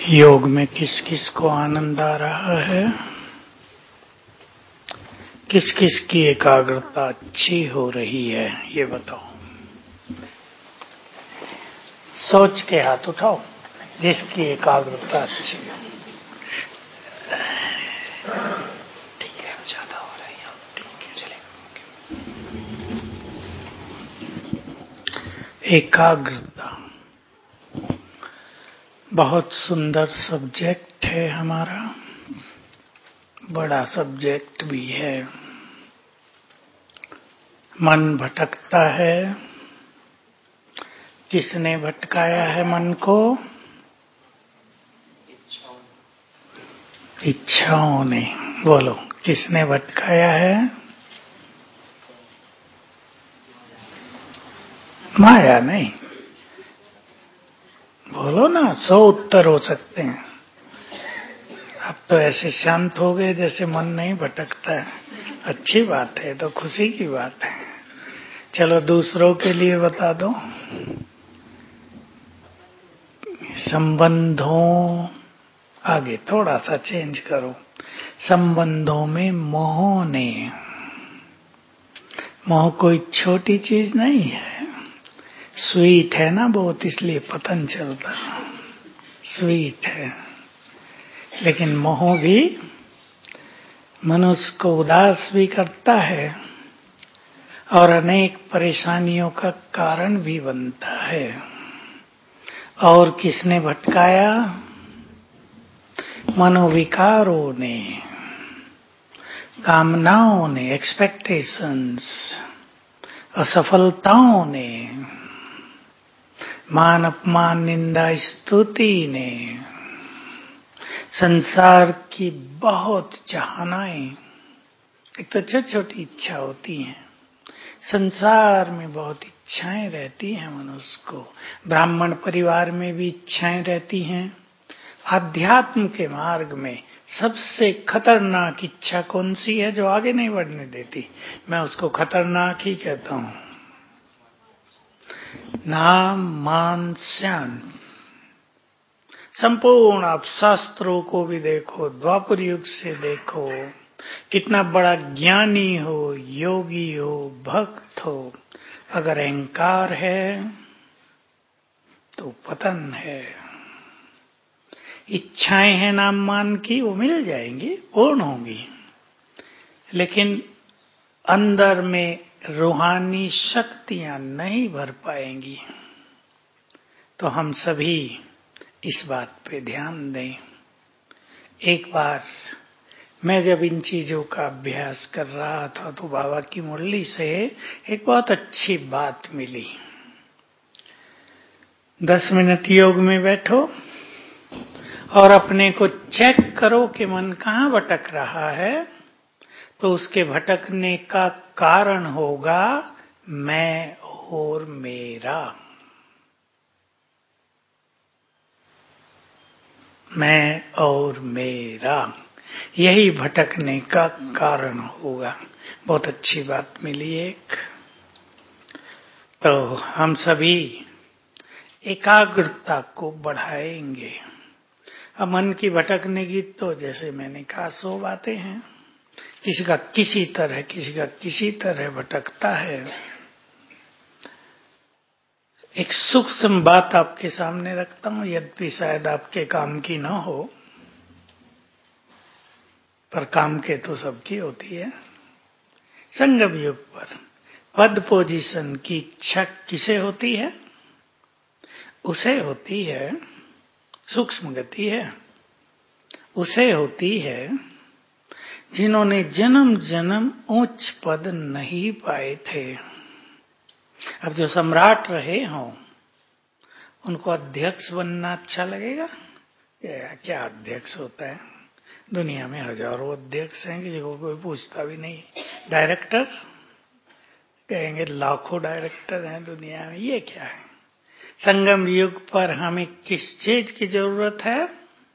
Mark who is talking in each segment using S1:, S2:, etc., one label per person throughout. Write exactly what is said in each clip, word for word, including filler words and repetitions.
S1: योग में किस किस को आनंद आ रहा है, किस किस की एकाग्रता अच्छी हो रही है, ये बताओ। सोच के हाथ उठाओ जिसकी एकाग्रता अच्छी है। ठीक है, ज्यादा हो रही है, ठीक है, चलेगा। एकाग्रता बहुत सुंदर सब्जेक्ट है हमारा, बड़ा सब्जेक्ट भी है। मन भटकता है, किसने भटकाया है मन को? इच्छाओं ने। बोलो, किसने भटकाया है? माया नहीं। बोलो ना, सौ उत्तर हो सकते हैं। अब तो ऐसे शांत हो गए जैसे मन नहीं भटकता है। अच्छी बात है, तो खुशी की बात है। चलो दूसरों के लिए बता दो। संबंधों, आगे थोड़ा सा चेंज करो। संबंधों में मोह ने। मोह कोई छोटी चीज नहीं है। स्वीट है ना बहुत, इसलिए पतन चलता। स्वीट है, लेकिन मोह भी मनुष्य को उदास भी करता है और अनेक परेशानियों का कारण भी बनता है। और किसने भटकाया? मनोविकारों ने, कामनाओं ने, एक्सपेक्टेशंस, असफलताओं ने, मान अपमान निंदा स्तुति ने, संसार की बहुत चाहनाएं। एक तो छोटी छोटी इच्छा होती हैं, संसार में बहुत इच्छाएं रहती हैं मनुष्य को। ब्राह्मण परिवार में भी इच्छाएं रहती हैं। आध्यात्म के मार्ग में सबसे खतरनाक इच्छा कौन सी है जो आगे नहीं बढ़ने देती? मैं उसको खतरनाक ही कहता हूं। नाम मान श्यान। संपूर्ण आप शास्त्रों को भी देखो, द्वापर युग से देखो, कितना बड़ा ज्ञानी हो, योगी हो, भक्त हो, अगर अहंकार है तो पतन है। इच्छाएं हैं नाम मान की, वो मिल जाएंगी, पूर्ण होंगी, लेकिन अंदर में रूहानी शक्तियां नहीं भर पाएंगी। तो हम सभी इस बात पे ध्यान दें। एक बार मैं जब इन चीजों का अभ्यास कर रहा था तो बाबा की मुरली से एक बहुत अच्छी बात मिली। दस मिनट योग में बैठो और अपने को चेक करो कि मन कहाँ भटक रहा है, तो उसके भटकने का कारण होगा मैं और मेरा। मैं और मेरा, यही भटकने का कारण होगा। बहुत अच्छी बात मिली एक। तो हम सभी एकाग्रता को बढ़ाएंगे। अब मन की भटकने की तो जैसे मैंने कहा सौ बातें हैं। किसी का किसी तरह, किसी का किसी तरह भटकता है। एक सूक्ष्म बात आपके सामने रखता हूं, यद्यपि शायद आपके काम की ना हो, पर काम के तो सबकी होती है। संगम युग पर पद पोजीशन की इच्छा किसे होती है? उसे होती है, सूक्ष्म गति है, उसे होती है जिन्होंने जन्म जन्म उच्च पद नहीं पाए थे। अब जो सम्राट रहे हों उनको अध्यक्ष बनना अच्छा लगेगा? क्या अध्यक्ष होता है? दुनिया में हजारों अध्यक्ष हैं, किसी को कोई पूछता भी नहीं। डायरेक्टर कहेंगे, लाखों डायरेक्टर हैं दुनिया में, ये क्या है? संगम युग पर हमें किस चीज की जरूरत है?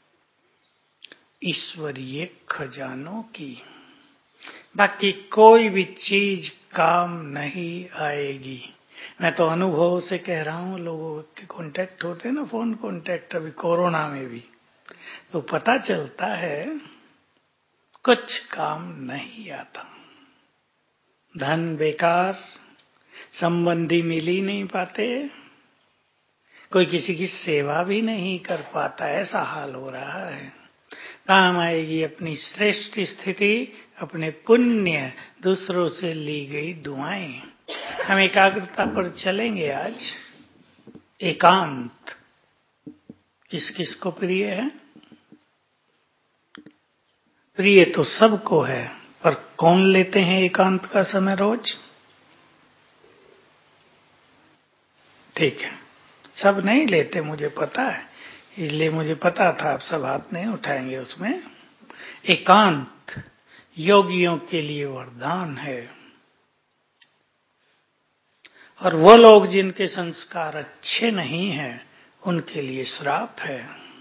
S1: ईश्वरीय खजानों की। बाकी कोई भी चीज काम नहीं आएगी। मैं तो अनुभव से कह रहा हूं, लोगों के कांटेक्ट होते हैं ना, फोन कांटेक्ट, अभी कोरोना में भी तो पता चलता है कुछ काम नहीं आता। धन बेकार, संबंधी मिल ही नहीं पाते, कोई किसी की सेवा भी नहीं कर पाता, ऐसा हाल हो रहा है। काम आएगी अपनी श्रेष्ठ स्थिति, अपने पुण्य, दूसरों से ली गई दुआएं। हम एकाग्रता पर चलेंगे आज। एकांत किस किस को प्रिय है? प्रिय तो सबको है, पर कौन लेते हैं एकांत का समय रोज? ठीक है, सब नहीं लेते, मुझे पता है, इसलिए मुझे पता था आप सब हाथ नहीं उठाएंगे उसमें। एकांत योगियों के लिए वरदान है, और वो लोग जिनके संस्कार अच्छे नहीं हैं उनके लिए श्राप है।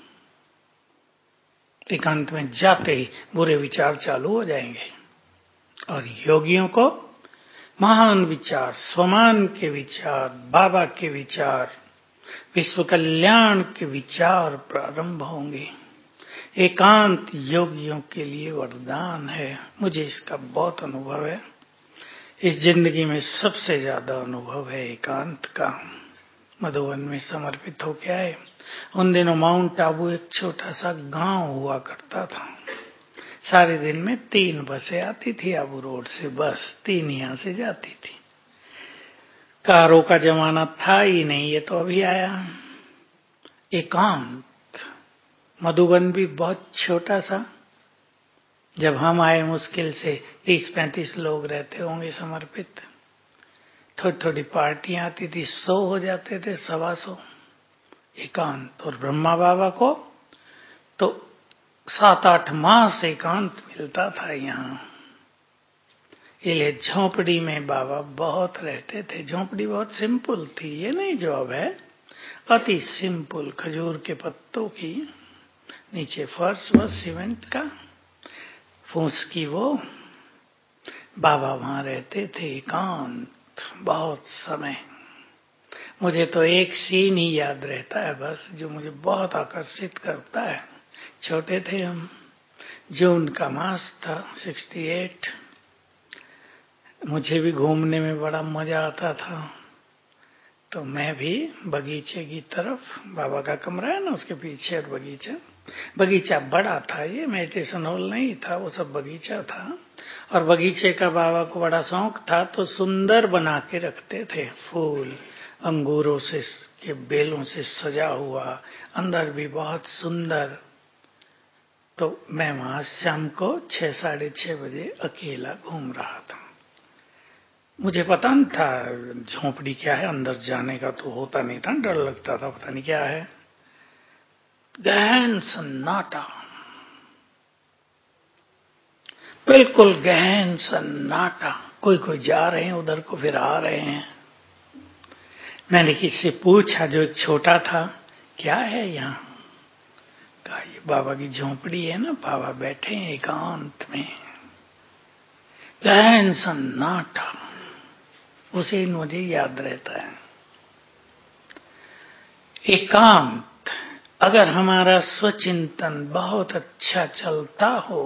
S1: एकांत में जाते ही बुरे विचार चालू हो जाएंगे, और योगियों को महान विचार, स्वमान के विचार, बाबा के विचार, विश्व कल्याण के विचार प्रारंभ होंगे। एकांत योगियों के लिए वरदान है। मुझे इसका बहुत अनुभव है, इस जिंदगी में सबसे ज्यादा अनुभव है एकांत का। मधुबन में समर्पित हो के आए, उन दिनों माउंट आबू एक छोटा सा गांव हुआ करता था। सारे दिन में तीन बसें आती थी आबू रोड से, बस तीन यहां से जाती थी। कारों का जमाना था ही नहीं, ये तो अभी आया। एकांत, मधुबन भी बहुत छोटा सा। जब हम आए मुश्किल से तीस पैंतीस लोग रहते होंगे समर्पित। थोड़ी थोड़ी पार्टियां आती थी, सौ हो जाते थे, सवा सौ। एकांत, और ब्रह्मा बाबा को तो सात आठ मास एकांत मिलता था यहाँ। इसलिए झोंपड़ी में बाबा बहुत रहते थे। झोंपड़ी बहुत सिंपल थी, ये नहीं जो अब है, अति सिंपल, खजूर के पत्तों की, नीचे फर्श बस सीमेंट का, फूस की वो। बाबा वहां रहते थे एकांत बहुत समय। मुझे तो एक सीन ही याद रहता है बस, जो मुझे बहुत आकर्षित करता है। छोटे थे हम, जून का मास था सिक्सटी एट। मुझे भी घूमने में बड़ा मजा आता था, तो मैं भी बगीचे की तरफ, बाबा का कमरा है ना उसके पीछे, और बगीचा बगीचा बड़ा था, ये मेडिटेशन हॉल नहीं था, वो सब बगीचा था। और बगीचे का बाबा को बड़ा शौक था, तो सुंदर बना के रखते थे। फूल अंगूरों से के बेलों से सजा हुआ, अंदर भी बहुत सुंदर। तो मैं वहां शाम को छह साढ़े छह बजे अकेला घूम रहा था। मुझे पता नहीं था झोंपड़ी क्या है, अंदर जाने का तो होता नहीं था, डर लगता था, पता नहीं क्या है। गहन सन्नाटा, बिल्कुल गहन सन्नाटा। कोई कोई जा रहे हैं उधर को, फिर आ रहे हैं। मैंने किसी से पूछा जो एक छोटा था, क्या है यहाँ? कहा ये बाबा की झोंपड़ी है ना, बाबा बैठे हैं एकांत में। गहन सन्नाटा, उसे मुझे याद रहता है। एकांत, अगर हमारा स्वचिंतन बहुत अच्छा चलता हो,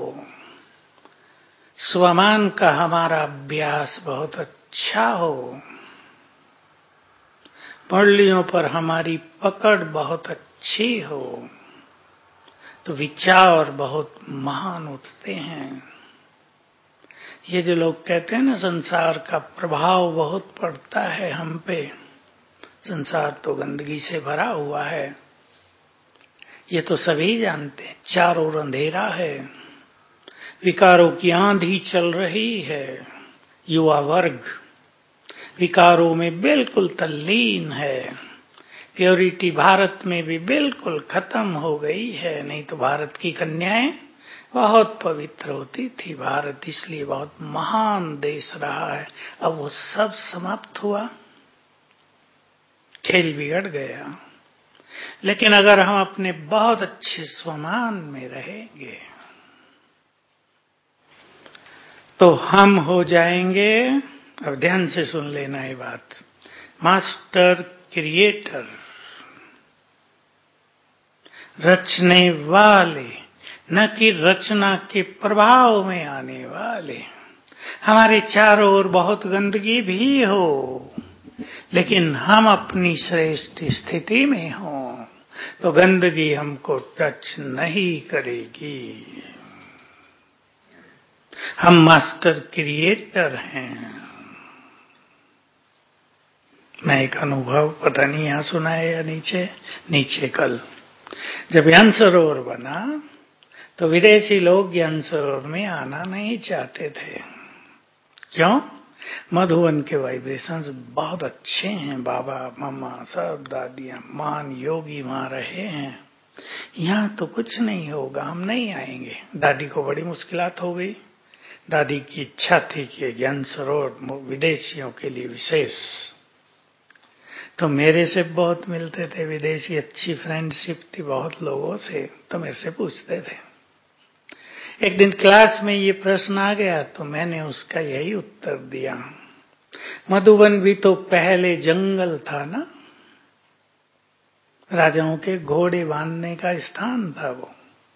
S1: स्वमान का हमारा अभ्यास बहुत अच्छा हो, मुरलियों पर हमारी पकड़ बहुत अच्छी हो, तो विचार बहुत महान उठते हैं। ये जो लोग कहते हैं ना संसार का प्रभाव बहुत पड़ता है हम पे, संसार तो गंदगी से भरा हुआ है, ये तो सभी जानते हैं। चारों ओर अंधेरा है, विकारों की आंधी चल रही है, युवा वर्ग विकारों में बिल्कुल तल्लीन है। प्योरिटी भारत में भी बिल्कुल खत्म हो गई है। नहीं तो भारत की कन्याएं बहुत पवित्र होती थी। भारत इसलिए बहुत महान देश रहा है। अब वो सब समाप्त हुआ, खेल बिगड़ गया। लेकिन अगर हम अपने बहुत अच्छे स्वमान में रहेंगे तो हम हो जाएंगे, अब ध्यान से सुन लेना ये बात, मास्टर क्रिएटर। रचने वाले, न कि रचना के प्रभाव में आने वाले। हमारे चारों ओर बहुत गंदगी भी हो, लेकिन हम अपनी श्रेष्ठ स्थिति में हों तो गंदगी हमको टच नहीं करेगी। हम मास्टर क्रिएटर हैं। मैं एक अनुभव, पता नहीं यहां सुना है या नीचे नीचे कल जब ज्ञान सरोवर बना तो विदेशी लोग ज्ञान सरोवर में आना नहीं चाहते थे। क्यों? मधुवन के वाइब्रेशंस बहुत अच्छे हैं। बाबा मम्मा सब दादियां महान योगी वहां रहे हैं। यहाँ तो कुछ नहीं होगा, हम नहीं आएंगे। दादी को बड़ी मुश्किलात हो गई। दादी की इच्छा थी कि ज्ञान सरोवर विदेशियों के लिए विशेष। तो मेरे से बहुत मिलते थे विदेशी, अच्छी फ्रेंडशिप थी बहुत लोगों से, तो मेरे से पूछते थे। एक दिन क्लास में ये प्रश्न आ गया तो मैंने उसका यही उत्तर दिया। मधुबन भी तो पहले जंगल था ना, राजाओं के घोड़े बांधने का स्थान था वो।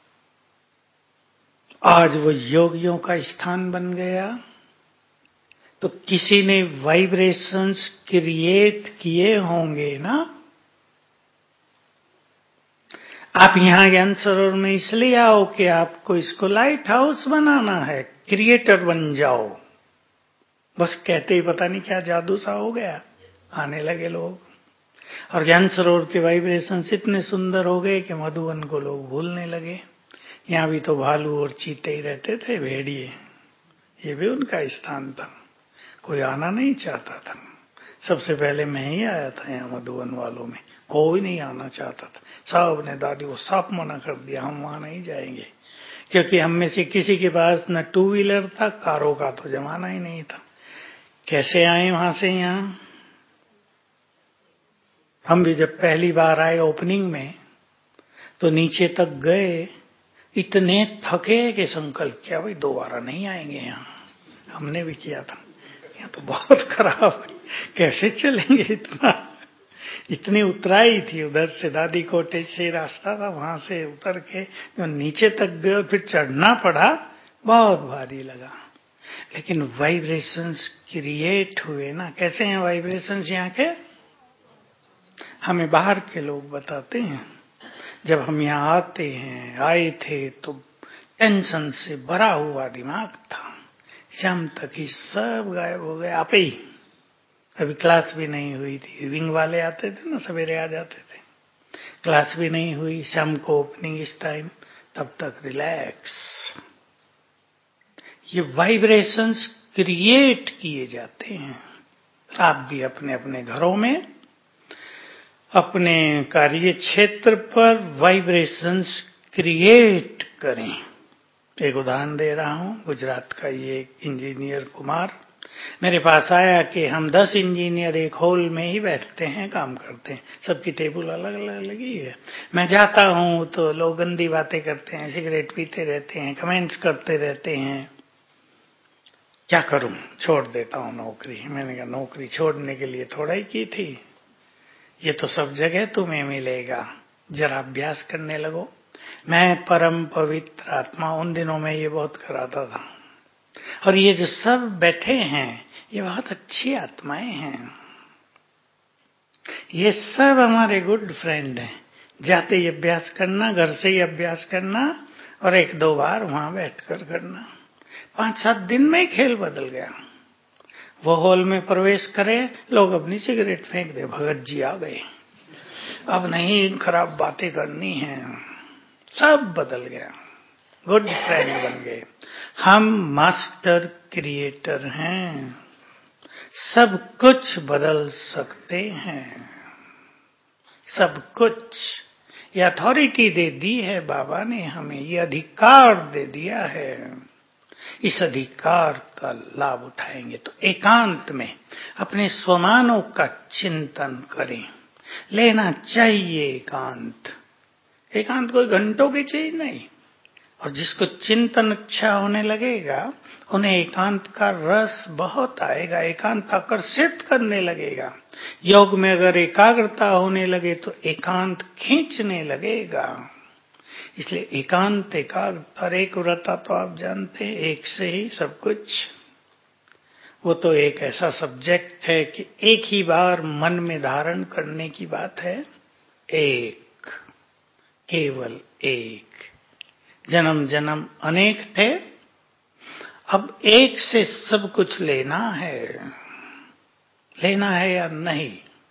S1: आज वो योगियों का स्थान बन गया। तो किसी ने वाइब्रेशंस क्रिएट किए होंगे ना। आप यहां ज्ञान सरोवर में इसलिए आओ कि आपको इसको लाइट हाउस बनाना है, क्रिएटर बन जाओ। बस कहते ही पता नहीं क्या जादू सा हो गया, आने लगे लोग। और ज्ञान सरोवर के वाइब्रेशंस इतने सुंदर हो गए कि मधुवन को लोग भूलने लगे। यहाँ भी तो भालू और चीते ही रहते थे, भेड़िए, ये भी उनका स्थान था। कोई आना नहीं चाहता था। सबसे पहले मैं ही आया था यहाँ मधुवन वालों में, कोई नहीं आना चाहता था। सब ने दादी को साफ मना कर दिया, हम वहां नहीं जाएंगे। क्योंकि हम में से किसी के पास न टू व्हीलर था, कारों का तो जमाना ही नहीं था। कैसे आए वहां से यहाँ? हम भी जब पहली बार आए ओपनिंग में तो नीचे तक गए, इतने थके कि संकल्प किया भाई दोबारा नहीं आएंगे यहाँ। हमने भी किया था, यहाँ तो बहुत खराब है, कैसे चलेंगे इतना। इतनी उतराई थी उधर से, दादी कोटेज से रास्ता था, वहां से उतर के जो नीचे तक गए फिर चढ़ना पड़ा, बहुत भारी लगा। लेकिन वाइब्रेशंस क्रिएट हुए ना। कैसे हैं वाइब्रेशंस यहाँ के? हमें बाहर के लोग बताते हैं। जब हम यहाँ आते हैं, आए थे तो टेंशन से भरा हुआ दिमाग था। शाम तक ही सब गायब हो गए आपे ही। अभी क्लास भी नहीं हुई थी। विंग वाले आते थे ना, सवेरे आ जाते थे। क्लास भी नहीं हुई, शाम को ओपनिंग इस टाइम, तब तक रिलैक्स। ये वाइब्रेशंस क्रिएट किए जाते हैं। आप भी अपने अपने घरों में, अपने कार्य क्षेत्र पर वाइब्रेशंस क्रिएट करें। एक उदाहरण दे रहा हूं। गुजरात का ये इंजीनियर कुमार मेरे पास आया कि हम दस इंजीनियर एक हॉल में ही बैठते हैं, काम करते हैं, सबकी टेबल अलग अलग लगी है। मैं जाता हूं तो लोग गंदी बातें करते हैं, सिगरेट पीते रहते हैं, कमेंट्स करते रहते हैं। क्या करूं? छोड़ देता हूं नौकरी। मैंने कहा नौकरी छोड़ने के लिए थोड़ा ही की थी, ये तो सब जगह तुम्हें मिलेगा, जरा अभ्यास करने लगो। मैं परम पवित्र आत्मा, उन दिनों में ये बहुत कराता था। और ये जो सब बैठे हैं ये बहुत अच्छी आत्माएं हैं, ये सब हमारे गुड फ्रेंड हैं। जाते ही अभ्यास करना, घर से ही अभ्यास करना, और एक दो बार वहां बैठकर करना। पांच सात दिन में खेल बदल गया। वो हॉल में प्रवेश करे, लोग अपनी सिगरेट फेंक दे, भगत जी आ गए, अब नहीं खराब बातें करनी है, सब बदल गया। गुड फ्रेंड बन गए। हम मास्टर क्रिएटर हैं, सब कुछ बदल सकते हैं, सब कुछ। ये अथॉरिटी दे दी है बाबा ने हमें, ये अधिकार दे दिया है। इस अधिकार का लाभ उठाएंगे तो एकांत में अपने स्वमानों का चिंतन करें। लेना चाहिए एकांत। एकांत कोई घंटों की चीज नहीं। और जिसको चिंतन अच्छा होने लगेगा उन्हें एकांत का रस बहुत आएगा, एकांत आकर्षित करने लगेगा। योग में अगर एकाग्रता होने लगे तो एकांत खींचने लगेगा। इसलिए एकांत एकाग्रता और एकव्रता तो आप जानते हैं, एक से ही सब कुछ। वो तो एक ऐसा सब्जेक्ट है कि एक ही बार मन में धारण करने की बात है। एक, केवल एक। जन्म जन्म अनेक थे, अब एक से सब कुछ लेना है। लेना है या नहीं?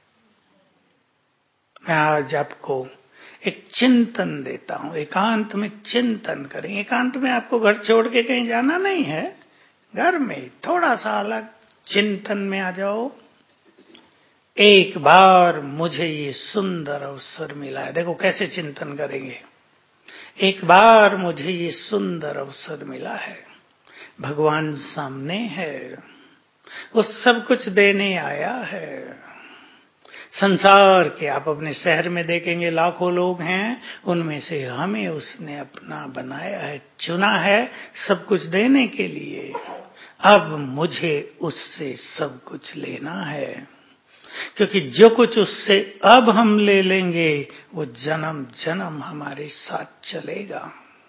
S1: मैं आज आपको एक चिंतन देता हूं। एकांत में चिंतन करें। एकांत में आपको घर छोड़ के कहीं जाना नहीं है, घर में थोड़ा सा अलग चिंतन में आ जाओ। एक बार मुझे ये सुंदर अवसर मिला है। देखो कैसे चिंतन करेंगे। एक बार मुझे ये सुंदर अवसर मिला है, भगवान सामने है, वो सब कुछ देने आया है। संसार के आप अपने शहर में देखेंगे लाखों लोग हैं, उनमें से हमें उसने अपना बनाया है, चुना है सब कुछ देने के लिए। अब मुझे उससे सब कुछ लेना है, क्योंकि जो कुछ उससे अब हम ले लेंगे वो जन्म जन्म हमारे साथ चलेगा।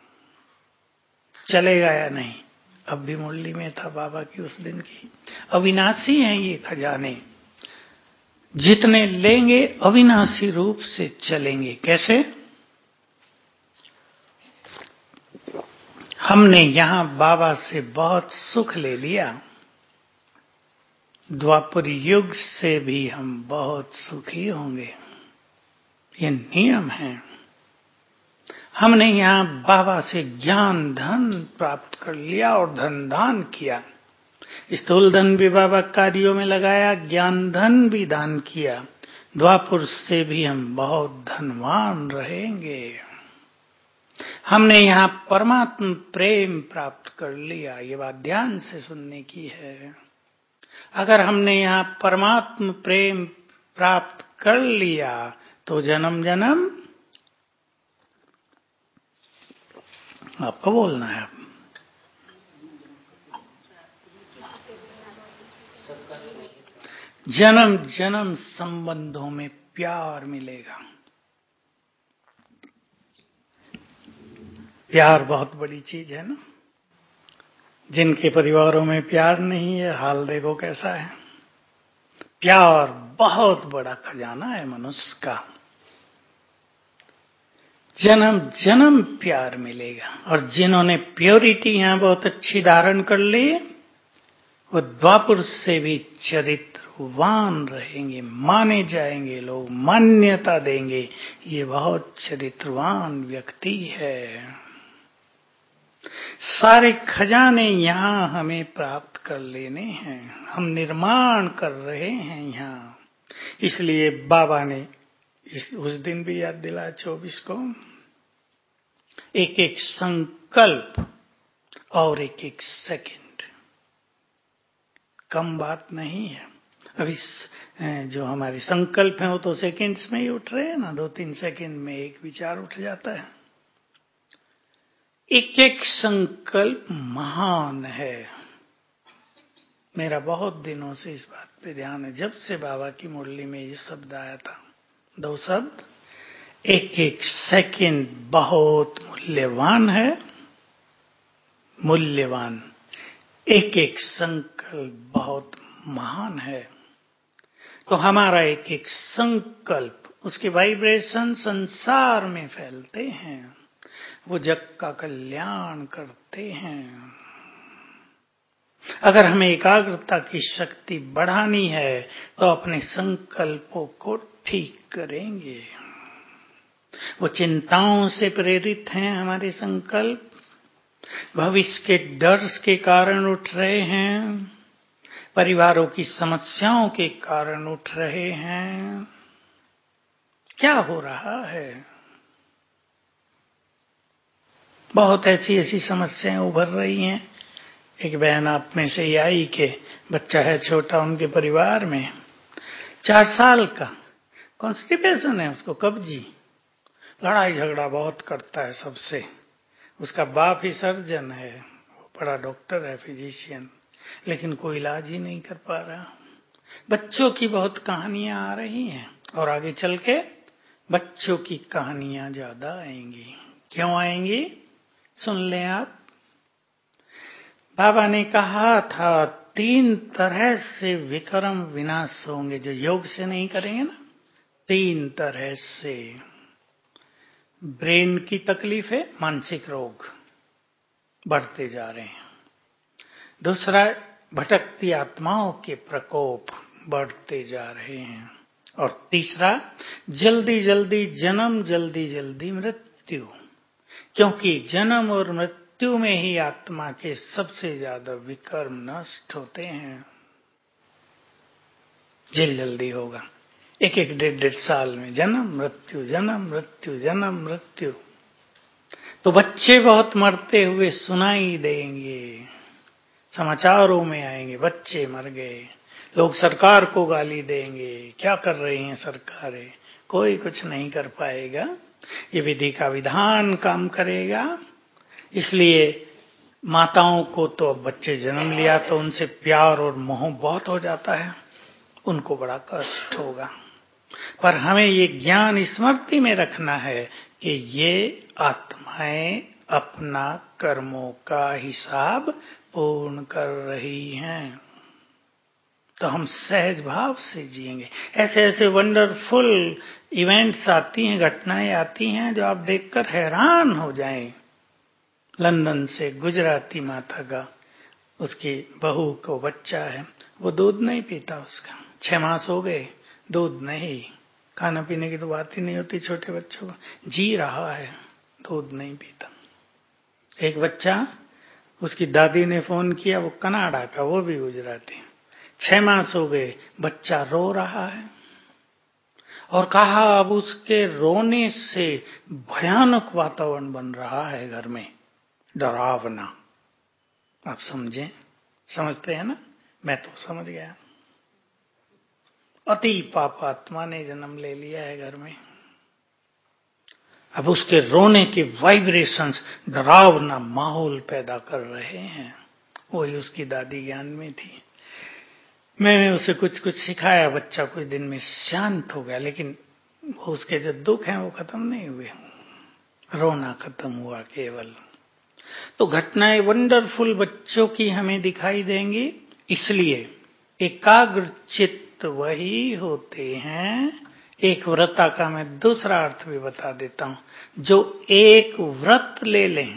S1: चलेगा या नहीं? अब भी मुरली में था बाबा की उस दिन की। अविनाशी हैं ये खजाने, जितने लेंगे अविनाशी रूप से चलेंगे। कैसे? हमने यहां बाबा से बहुत सुख ले लिया, द्वापर युग से भी हम बहुत सुखी होंगे, ये नियम है। हमने यहां बाबा से ज्ञान धन प्राप्त कर लिया और धन दान किया। स्थूल धन भी बाबा कार्यों में लगाया, ज्ञान धन भी दान किया। द्वापुर से भी हम बहुत धनवान रहेंगे। हमने यहाँ परमात्मा प्रेम प्राप्त कर लिया, ये बात ध्यान से सुनने की है। अगर हमने यहाँ परमात्मा प्रेम प्राप्त कर लिया तो जन्म जन्म आपको बोलना है। जन्म जन्म संबंधों में प्यार मिलेगा। प्यार बहुत बड़ी चीज है ना। जिनके परिवारों में प्यार नहीं है, हाल देखो कैसा है। प्यार बहुत बड़ा खजाना है मनुष्य का। जन्म जन्म प्यार मिलेगा। और जिन्होंने प्योरिटी यहां बहुत अच्छी धारण कर ली, वो द्वापुर से भी चरित्रवान रहेंगे, माने जाएंगे, लोग मान्यता देंगे, ये बहुत चरित्रवान व्यक्ति है। सारे खजाने यहाँ हमें प्राप्त कर लेने हैं, हम निर्माण कर रहे हैं यहाँ। इसलिए बाबा ने इस, उस दिन भी याद दिलाया चौबीस को, एक एक संकल्प और एक एक सेकंड, कम बात नहीं है। अभी जो हमारे संकल्प हैं वो तो सेकंड्स में ही उठ रहे हैं ना, दो तीन सेकंड में एक विचार उठ जाता है। एक एक संकल्प महान है। मेरा बहुत दिनों से इस बात पे ध्यान है, जब से बाबा की मुरली में ये शब्द आया था, दो शब्द, एक एक सेकंड बहुत मूल्यवान है, मूल्यवान। एक एक संकल्प बहुत महान है। तो हमारा एक एक संकल्प, उसके वाइब्रेशन संसार में फैलते हैं, वो जग का कल्याण करते हैं। अगर हमें एकाग्रता की शक्ति बढ़ानी है तो अपने संकल्पों को ठीक करेंगे। वो चिंताओं से प्रेरित हैं हमारे संकल्प, भविष्य के डर के कारण उठ रहे हैं, परिवारों की समस्याओं के कारण उठ रहे हैं। क्या हो रहा है? बहुत ऐसी ऐसी समस्याएं उभर रही हैं। एक बहन आप में से ही आई कि बच्चा है छोटा उनके परिवार में, चार साल का, कॉन्स्टिपेशन है उसको, कब्जी, लड़ाई झगड़ा बहुत करता है सबसे। उसका बाप ही सर्जन है, वो बड़ा डॉक्टर है, फिजिशियन, लेकिन कोई इलाज ही नहीं कर पा रहा। बच्चों की बहुत कहानियां आ रही हैं और आगे चल के बच्चों की कहानियां ज्यादा आएंगी। क्यों आएंगी? सुन लें आप। बाबा ने कहा था तीन तरह से विक्रम विनाश होंगे, जो योग से नहीं करेंगे ना। तीन तरह से। ब्रेन की तकलीफ है, मानसिक रोग बढ़ते जा रहे हैं। दूसरा, भटकती आत्माओं के प्रकोप बढ़ते जा रहे हैं। और तीसरा, जल्दी जल्दी जन्म, जल्दी जल्दी मृत्यु। क्योंकि जन्म और मृत्यु में ही आत्मा के सबसे ज्यादा विकर्म नष्ट होते हैं। जल्दी जल्दी होगा, एक एक डेढ़ डेढ़ साल में जन्म मृत्यु, जन्म मृत्यु, जन्म मृत्यु। तो बच्चे बहुत मरते हुए सुनाई देंगे, समाचारों में आएंगे, बच्चे मर गए। लोग सरकार को गाली देंगे, क्या कर रही हैं सरकारें, कोई कुछ नहीं कर पाएगा। ये विधि का विधान काम करेगा। इसलिए माताओं को तो अब बच्चे जन्म लिया तो उनसे प्यार और मोह बहुत हो जाता है, उनको बड़ा कष्ट होगा। पर हमें ये ज्ञान स्मृति में रखना है कि ये आत्माएं अपना कर्मों का हिसाब पूर्ण कर रही हैं। तो हम सहज भाव से जिएंगे। ऐसे ऐसे वंडरफुल इवेंट्स आती हैं, घटनाएं आती हैं जो आप देखकर हैरान हो जाएं। लंदन से गुजराती माता का, उसकी बहू को बच्चा है, वो दूध नहीं पीता, उसका छह मास हो गए, दूध नहीं, खाना पीने की तो बात ही नहीं होती छोटे बच्चों को, जी रहा है, दूध नहीं पीता। एक बच्चा, उसकी दादी ने फोन किया, वो कनाडा का, वो भी गुजराती, छह मास हो गए, बच्चा रो रहा है। और कहा अब उसके रोने से भयानक वातावरण बन रहा है घर में, डरावना। आप समझें, समझते हैं ना? मैं तो समझ गया। अति पापात्मा ने जन्म ले लिया है घर में। अब उसके रोने के वाइब्रेशंस डरावना माहौल पैदा कर रहे हैं। वही उसकी दादी ज्ञान में थी। मैंने उसे कुछ कुछ सिखाया, बच्चा कुछ दिन में शांत हो गया, लेकिन उसके जो दुख हैं वो खत्म नहीं हुए, रोना खत्म हुआ केवल। तो घटनाएं वंडरफुल बच्चों की हमें दिखाई देंगी। इसलिए एकाग्र चित्त वही होते हैं। एक व्रता का मैं दूसरा अर्थ भी बता देता हूं, जो एक व्रत ले लें।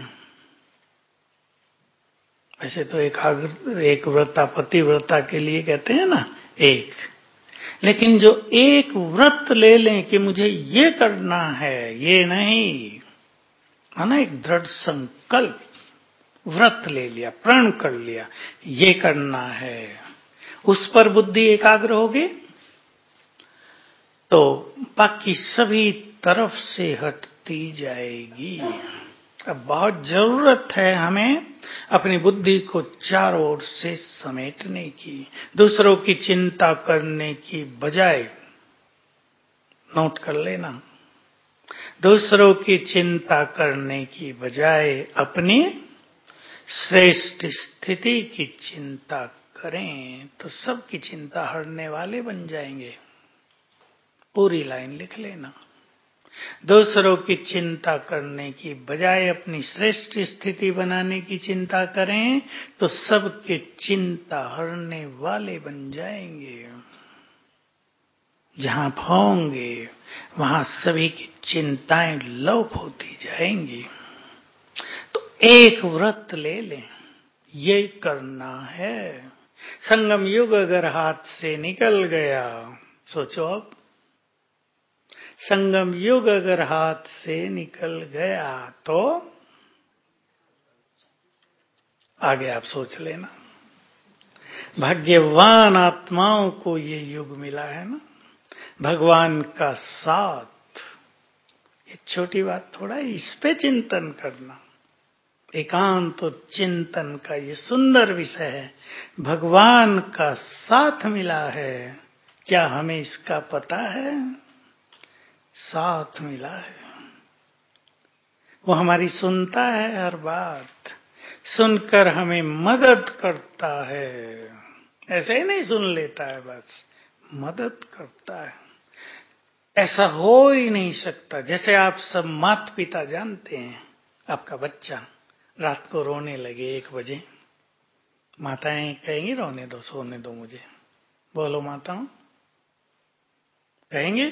S1: वैसे तो एकाग्र एक व्रता पतिव्रता के लिए कहते हैं ना, एक। लेकिन जो एक व्रत ले लें कि मुझे ये करना है, ये नहीं, है ना, एक दृढ़ संकल्प, व्रत ले लिया, प्रण कर लिया, ये करना है, उस पर बुद्धि एकाग्र होगी तो बाकी सभी तरफ से हटती जाएगी। अब बहुत जरूरत है हमें अपनी बुद्धि को चारों ओर से समेटने की, दूसरों की चिंता करने की बजाय, नोट कर लेना, दूसरों की चिंता करने की बजाय अपनी श्रेष्ठ स्थिति की चिंता करें तो सबकी चिंता हरने वाले बन जाएंगे। पूरी लाइन लिख लेना। दूसरों की चिंता करने की बजाय अपनी श्रेष्ठ स्थिति बनाने की चिंता करें तो सबके चिंता हरने वाले बन जाएंगे। जहां होंगे वहां सभी की चिंताएं लोप होती जाएंगी। तो एक व्रत ले लें, ये करना है। संगम युग अगर हाथ से निकल गया, सोचो अब, संगम युग अगर हाथ से निकल गया तो आगे आप सोच लेना। भाग्यवान आत्माओं को ये युग मिला है ना, भगवान का साथ। ये छोटी बात थोड़ा है, इस पे चिंतन करना, एकांत तो चिंतन का ये सुंदर विषय है। भगवान का साथ मिला है, क्या हमें इसका पता है? साथ मिला है, वो हमारी सुनता है, हर बात सुनकर हमें मदद करता है। ऐसे ही नहीं सुन लेता है, बस मदद करता है। ऐसा हो ही नहीं सकता। जैसे आप सब माता पिता जानते हैं, आपका बच्चा रात को रोने लगे एक बजे, माताएं कहेंगी रोने दो, सोने दो मुझे। बोलो माताओं, कहेंगे?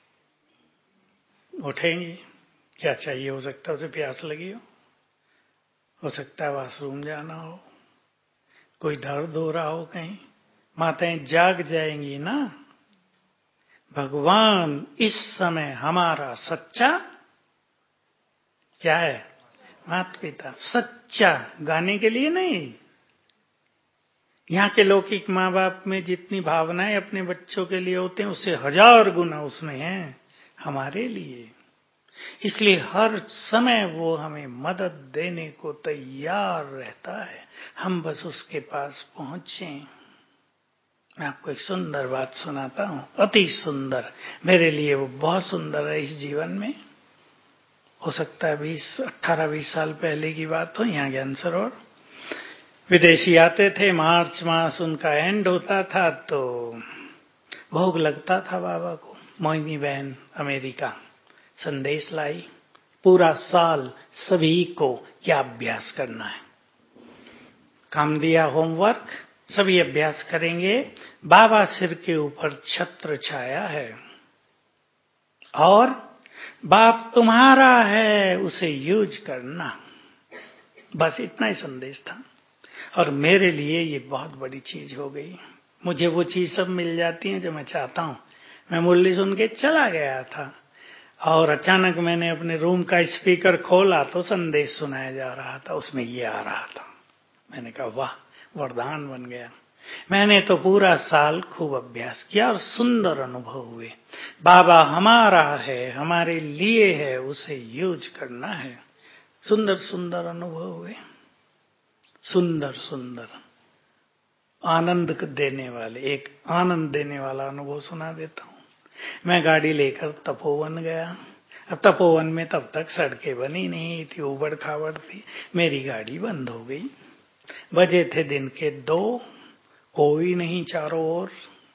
S1: उठेंगी। क्या चाहिए? हो सकता है उसे प्यास लगी हो हो सकता है वॉशरूम जाना हो, कोई दर्द हो रहा हो कहीं, माताएं जाग जाएंगी ना। भगवान इस समय हमारा सच्चा क्या है? माता पिता। सच्चा गाने के लिए नहीं। यहाँ के लौकिक माँ बाप में जितनी भावनाएं अपने बच्चों के लिए होते हैं, उससे हजार गुना उसमें है हमारे लिए। इसलिए हर समय वो हमें मदद देने को तैयार रहता है, हम बस उसके पास पहुंचे। मैं आपको एक सुंदर बात सुनाता हूं, अति सुंदर, मेरे लिए वो बहुत सुंदर है इस जीवन में। हो सकता है बीस अट्ठारह बीस साल पहले की बात हो। यहाँ ज्ञान सरोवर विदेशी आते थे, मार्च मास उनका एंड होता था तो भोग लगता था बाबा को। मोहिनी बहन अमेरिका संदेश लाई, पूरा साल सभी को क्या अभ्यास करना है। काम दिया होमवर्क, सभी अभ्यास करेंगे। बाबा सिर के ऊपर छत्र छाया है और बाप तुम्हारा है, उसे यूज करना। बस इतना ही संदेश था और मेरे लिए ये बहुत बड़ी चीज हो गई। मुझे वो चीज सब मिल जाती है जो मैं चाहता हूं। मैं मुरली सुन के चला गया था और अचानक मैंने अपने रूम का स्पीकर खोला तो संदेश सुनाया जा रहा था, उसमें ये आ रहा था। मैंने कहा वाह, वरदान बन गया। मैंने तो पूरा साल खूब अभ्यास किया और सुंदर अनुभव हुए। बाबा हमारा है, हमारे लिए है, उसे यूज करना है। सुंदर सुंदर अनुभव हुए, सुंदर सुंदर आनंद देने वाले। एक आनंद देने वाला अनुभव सुना देता हूं। मैं गाड़ी लेकर तपोवन गया। अब तपोवन में तब तक सड़कें बनी नहीं थी, उबड़ खाबड़ थी। मेरी गाड़ी बंद हो गई। बजे थे दिन के दो, कोई नहीं चारों ओर।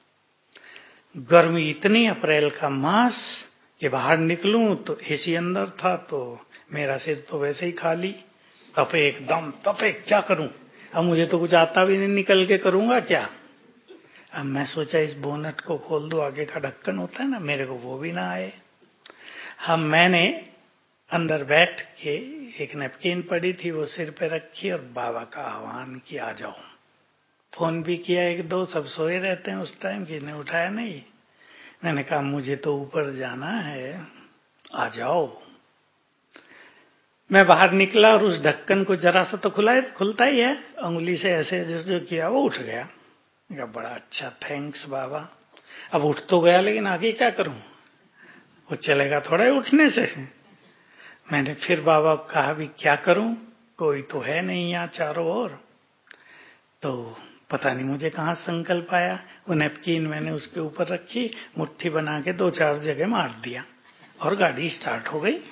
S1: गर्मी इतनी, अप्रैल का मास, कि बाहर निकलूं तो एसी अंदर था तो मेरा सिर तो वैसे ही खाली, तपे एकदम तपे। क्या करूं? अब मुझे तो कुछ आता भी नहीं, निकल के करूंगा क्या? अब मैं सोचा इस बोनट को खोल दो, आगे का ढक्कन होता है ना, मेरे को वो भी ना आए। हम मैंने अंदर बैठ के एक नैपकिन पड़ी थी, वो सिर पे रखी और बाबा का आह्वान किया, आ जाओ। फोन भी किया एक दो, सब सोए रहते हैं उस टाइम, किसी उठाया नहीं। मैंने कहा मुझे तो ऊपर जाना है, आ जाओ। मैं बाहर निकला और उस ढक्कन को जरा सा तो खुला खुलता ही है, उंगली से ऐसे जो जो किया वो उठ गया। कहा बड़ा अच्छा, थैंक्स बाबा। अब उठ तो गया, लेकिन आगे क्या करूं? वो चलेगा थोड़ा ही उठने से। मैंने फिर बाबा को कहा भी क्या करूं, कोई तो है नहीं यहाँ चारों ओर। तो पता नहीं मुझे कहाँ संकल्प आया, वो नैपकिन मैंने उसके ऊपर रखी, मुट्ठी बना के दो चार जगह मार दिया और गाड़ी स्टार्ट हो गई।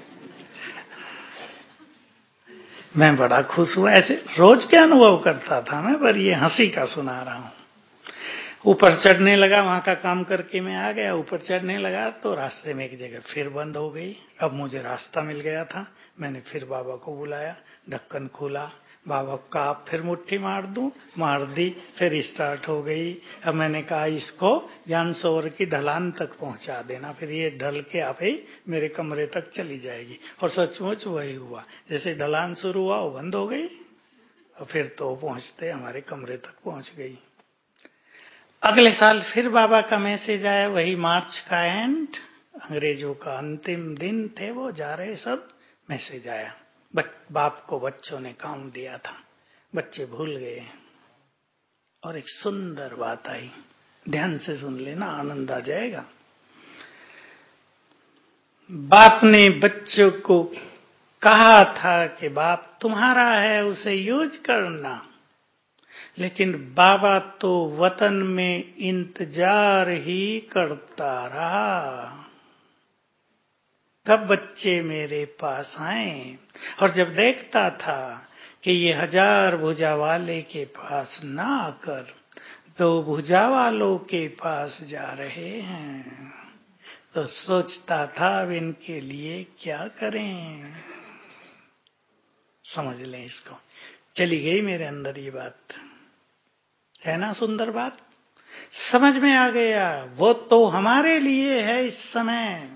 S1: मैं बड़ा खुश हुआ। ऐसे रोज के अनुभव करता था मैं, पर ये हंसी का सुना रहा हूं। ऊपर चढ़ने लगा, वहां का काम करके मैं आ गया। ऊपर चढ़ने लगा तो रास्ते में एक जगह फिर बंद हो गई। अब मुझे रास्ता मिल गया था। मैंने फिर बाबा को बुलाया, ढक्कन खोला, बाबा का फिर मुट्ठी मार दूं, मार दी, फिर स्टार्ट हो गई। अब मैंने कहा इसको ज्ञान सरोवर की ढलान तक पहुंचा देना, फिर ये ढल के आप ही मेरे कमरे तक चली जाएगी। और सचमुच वही हुआ, जैसे ढलान शुरू हुआ वो बंद हो गई और फिर तो पहुंचते हमारे कमरे तक पहुंच गई। अगले साल फिर बाबा का मैसेज आया, वही मार्च का एंड, अंग्रेजों का अंतिम दिन थे, वो जा रहे सब। मैसेज आया, बाप को बच्चों ने काम दिया था, बच्चे भूल गए। और एक सुंदर बात आई, ध्यान से सुन लेना, आनंद आ जाएगा। बाप ने बच्चों को कहा था कि बाप तुम्हारा है, उसे यूज करना। लेकिन बाबा तो वतन में इंतजार ही करता रहा कब बच्चे मेरे पास आए। और जब देखता था कि ये हजार भुजा वाले के पास ना आकर दो भुजा वालों के पास जा रहे हैं, तो सोचता था अब इनके लिए क्या करें। समझ लें इसको। चली गई मेरे अंदर ये बात, है ना सुंदर बात। समझ में आ गया, वो तो हमारे लिए है इस समय।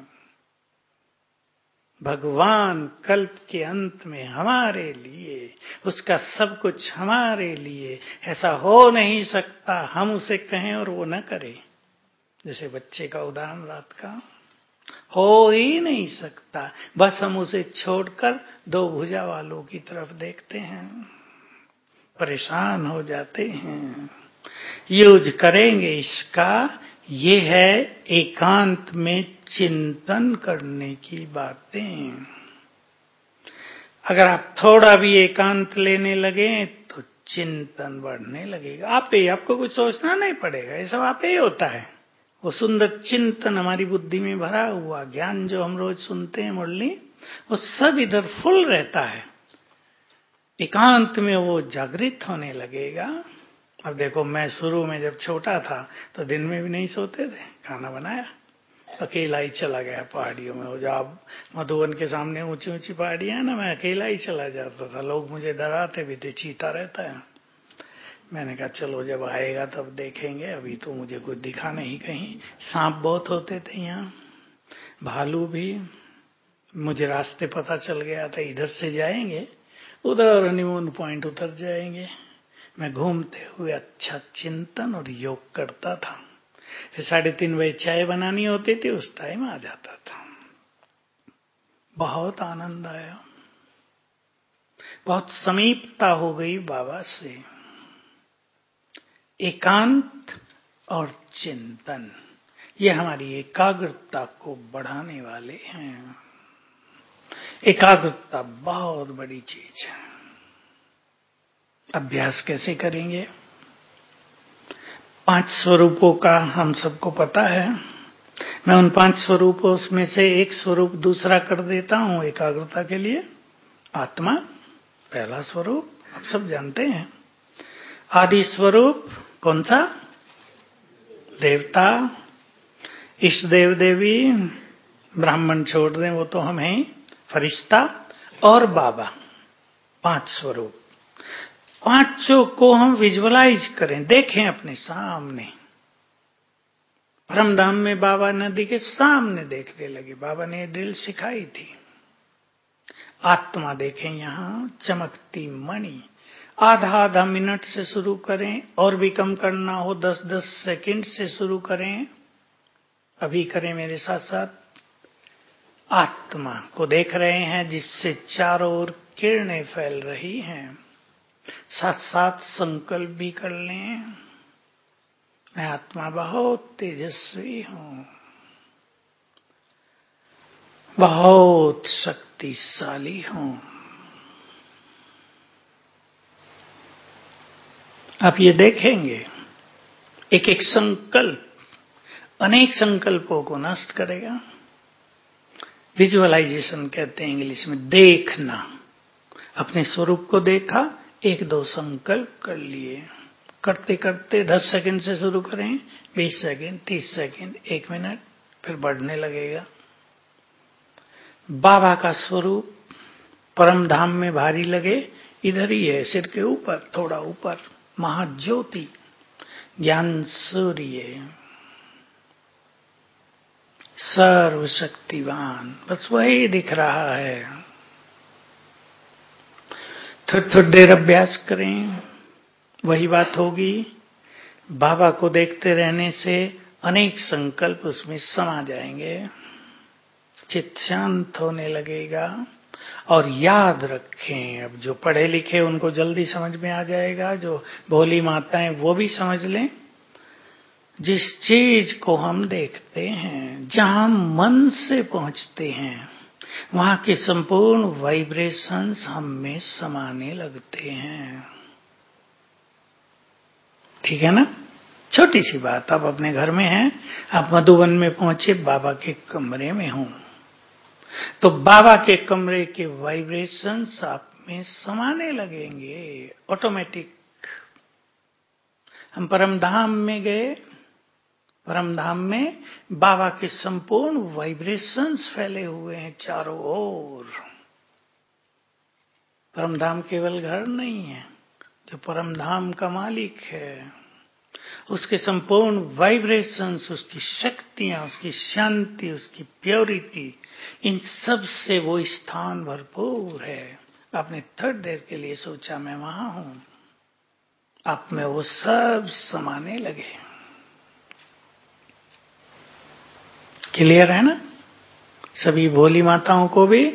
S1: भगवान कल्प के अंत में हमारे लिए, उसका सब कुछ हमारे लिए। ऐसा हो नहीं सकता हम उसे कहें और वो न करे। जैसे बच्चे का उदाहरण रात का, हो ही नहीं सकता। बस हम उसे छोड़कर दो भुजा वालों की तरफ देखते हैं, परेशान हो जाते हैं। यूज करेंगे इसका। ये है एकांत में चिंतन करने की बातें। अगर आप थोड़ा भी एकांत लेने लगे तो चिंतन बढ़ने लगेगा। आप ही, आपको कुछ सोचना नहीं पड़ेगा, ये सब आप ही होता है। वो सुंदर चिंतन हमारी बुद्धि में भरा हुआ ज्ञान जो हम रोज सुनते हैं मुरली, वो सब इधर फुल रहता है। एकांत में वो जागृत होने लगेगा। अब देखो, मैं शुरू में जब छोटा था तो दिन में भी नहीं सोते थे, खाना बनाया, अकेला ही चला गया पहाड़ियों में। वो जो आप मधुबन के सामने ऊंची ऊंची पहाड़ियां है ना, मैं अकेला ही चला जाता था। लोग मुझे डराते भी थे, चीता रहता है। मैंने कहा चलो जब आएगा तब देखेंगे, अभी तो मुझे कुछ दिखा नहीं कहीं। सांप बहुत होते थे यहाँ, भालू भी। मुझे रास्ते पता चल गया था, इधर से जाएंगे, उधर हनीमून पॉइंट उतर जाएंगे। मैं घूमते हुए अच्छा चिंतन और योग करता था। फिर साढ़े तीन बजे चाय बनानी होती थी, उस टाइम आ जाता था। बहुत आनंद आया, बहुत समीपता हो गई बाबा से। एकांत और चिंतन, ये हमारी एकाग्रता को बढ़ाने वाले हैं। एकाग्रता बहुत बड़ी चीज है। अभ्यास कैसे करेंगे? पांच स्वरूपों का हम सबको पता है। मैं उन पांच स्वरूपों में से एक स्वरूप दूसरा कर देता हूं एकाग्रता के लिए। आत्मा पहला स्वरूप, आप सब जानते हैं। आदि स्वरूप कौन सा? देवता, इष्ट देव देवी, ब्राह्मण छोड़ दें वो तो हम हैं, फरिश्ता और बाबा। पांच स्वरूप। पांचों को हम विजुअलाइज करें, देखें अपने सामने। परमधाम में बाबा नदी के सामने देखने लगे, बाबा ने ड्रिल सिखाई थी। आत्मा देखें यहां, चमकती मणि। आधा आधा मिनट से शुरू करें, और भी कम करना हो दस दस सेकंड से शुरू करें। अभी करें मेरे साथ साथ। आत्मा को देख रहे हैं जिससे चारों ओर किरणें फैल रही हैं। साथ साथ संकल्प भी कर लें, मैं आत्मा बहुत तेजस्वी हूं, बहुत शक्तिशाली हूं। आप ये देखेंगे, एक एक संकल्प अनेक संकल्पों को नष्ट करेगा। विजुअलाइजेशन कहते हैं इंग्लिश में, देखना। अपने स्वरूप को देखा, एक दो संकल्प कर लिए। करते करते दस सेकंड से शुरू करें, बीस सेकंड, तीस सेकंड, एक मिनट, फिर बढ़ने लगेगा। बाबा का स्वरूप परम धाम में भारी लगे, इधर ही है, सिर के ऊपर, थोड़ा ऊपर, महाज्योति, ज्ञान सूर्य, सर्वशक्तिवान, बस वही दिख रहा है। थोड़ी थोड़ी देर अभ्यास करें, वही बात होगी। बाबा को देखते रहने से अनेक संकल्प उसमें समा जाएंगे, चित्त शांत होने लगेगा। और याद रखें, अब जो पढ़े लिखे उनको जल्दी समझ में आ जाएगा, जो भोली माताएं वो भी समझ लें। जिस चीज को हम देखते हैं, जहां मन से पहुंचते हैं, वहां के संपूर्ण वाइब्रेशंस हम में समाने लगते हैं। ठीक है ना? छोटी सी बात, आप अपने घर में हैं, आप मधुबन में पहुंचे, बाबा के कमरे में हूं, तो बाबा के कमरे के वाइब्रेशंस आप में समाने लगेंगे ऑटोमेटिक। हम परमधाम में गए, परम धाम में बाबा के संपूर्ण वाइब्रेशंस फैले हुए हैं चारों ओर। परम धाम केवल घर नहीं है, जो परम धाम का मालिक है उसके संपूर्ण वाइब्रेशंस, उसकी शक्तियां, उसकी शांति, उसकी प्योरिटी, इन सब से वो स्थान भरपूर है। आपने थोड़ी देर के लिए सोचा मैं वहां हूं, आप में वो सब समाने लगे। क्लियर है ना सभी भोली माताओं को भी?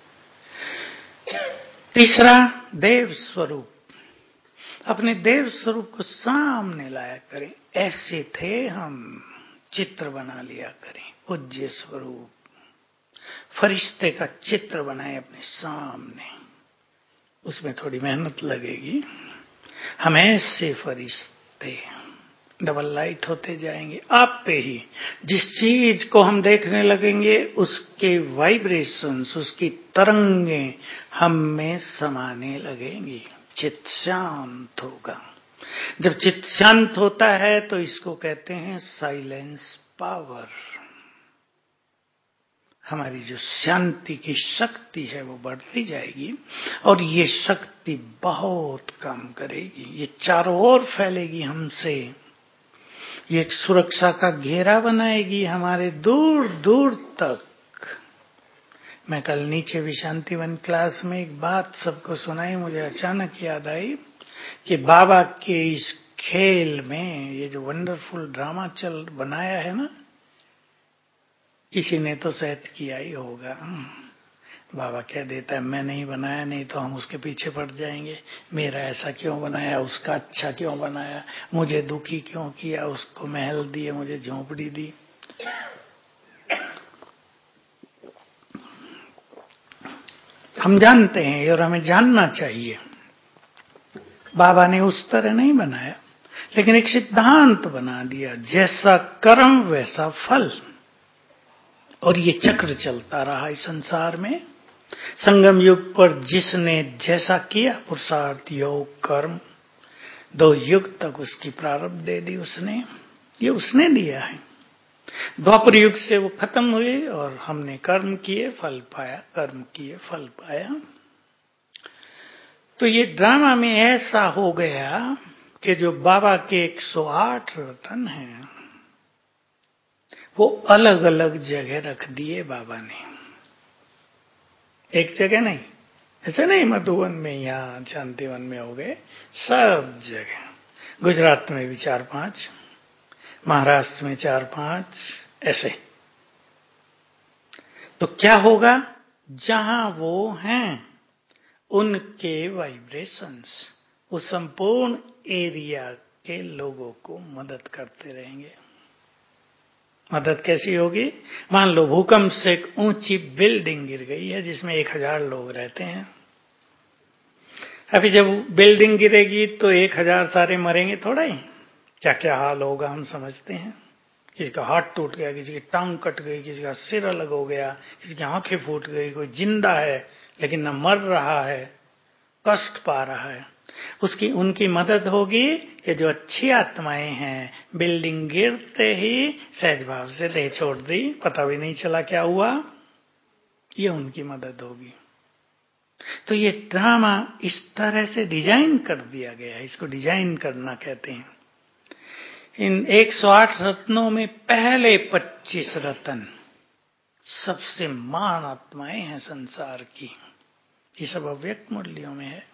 S1: तीसरा, देव स्वरूप। अपने देव स्वरूप को सामने लाया करें। ऐसे थे हम, चित्र बना लिया करें। पूज्य स्वरूप, फरिश्ते का चित्र बनाए अपने सामने। उसमें थोड़ी मेहनत लगेगी। हम ऐसे फरिश्ते डबल लाइट होते जाएंगे आप पे ही। जिस चीज को हम देखने लगेंगे उसके वाइब्रेशंस, उसकी तरंगें हम में समाने लगेंगी। चित्त शांत होगा। जब चित्त शांत होता है तो इसको कहते हैं साइलेंस पावर। हमारी जो शांति की शक्ति है वो बढ़ती जाएगी और ये शक्ति बहुत काम करेगी। ये चारों ओर फैलेगी हमसे। ये एक सुरक्षा का घेरा बनाएगी हमारे दूर दूर तक। मैं कल नीचे भी शांतिवन क्लास में एक बात सबको सुनाई, मुझे अचानक याद आई कि बाबा के इस खेल में ये जो वंडरफुल ड्रामा चल बनाया है ना, किसी ने तो सेट किया ही होगा। बाबा कह देता है मैं नहीं बनाया, नहीं तो हम उसके पीछे पड़ जाएंगे। मेरा ऐसा क्यों बनाया, उसका अच्छा क्यों बनाया, मुझे दुखी क्यों किया, उसको महल दिए मुझे झोंपड़ी दी। हम जानते हैं और हमें जानना चाहिए बाबा ने उस तरह नहीं बनाया, लेकिन एक सिद्धांत बना दिया, जैसा कर्म वैसा फल। और ये चक्र चलता रहा इस संसार में। संगम युग पर जिसने जैसा किया पुरुषार्थ योग कर्म, दो युग तक उसकी प्रारब्ध दे दी उसने। ये उसने दिया है। द्वापर युग से वो खत्म हुए और हमने कर्म किए फल पाया, कर्म किए फल पाया। तो ये ड्रामा में ऐसा हो गया कि जो बाबा के एक सौ आठ रतन हैं वो अलग अलग जगह रख दिए बाबा ने। एक जगह नहीं, ऐसे नहीं मधुवन में यहाँ शांतिवन में हो गए, सब जगह। गुजरात में भी चार पांच, महाराष्ट्र में चार पांच, ऐसे। तो क्या होगा, जहां वो हैं उनके वाइब्रेशंस उस संपूर्ण एरिया के लोगों को मदद करते रहेंगे। मदद कैसी होगी? मान लो भूकंप से एक ऊंची बिल्डिंग गिर गई है जिसमें एक हजार लोग रहते हैं। अभी जब बिल्डिंग गिरेगी तो एक हजार सारे मरेंगे थोड़ा ही। क्या क्या हाल होगा हम समझते हैं। किसी का हाथ टूट गया, किसी की टांग कट गई, किसी का सिर अलग हो गया, किसी की आंखें फूट गई। कोई जिंदा है लेकिन न मर रहा है, कष्ट पा रहा है। उसकी उनकी मदद होगी कि जो अच्छी आत्माएं हैं, बिल्डिंग गिरते ही सहज भाव से देह छोड़ दी, पता भी नहीं चला क्या हुआ, ये उनकी मदद होगी। तो ये ड्रामा इस तरह से डिजाइन कर दिया गया है। इसको डिजाइन करना कहते हैं। इन एक सौ आठ रत्नों में पहले पच्चीस रत्न सबसे महान आत्माएं हैं संसार की। ये सब अव्यक्त मूल्यों में है।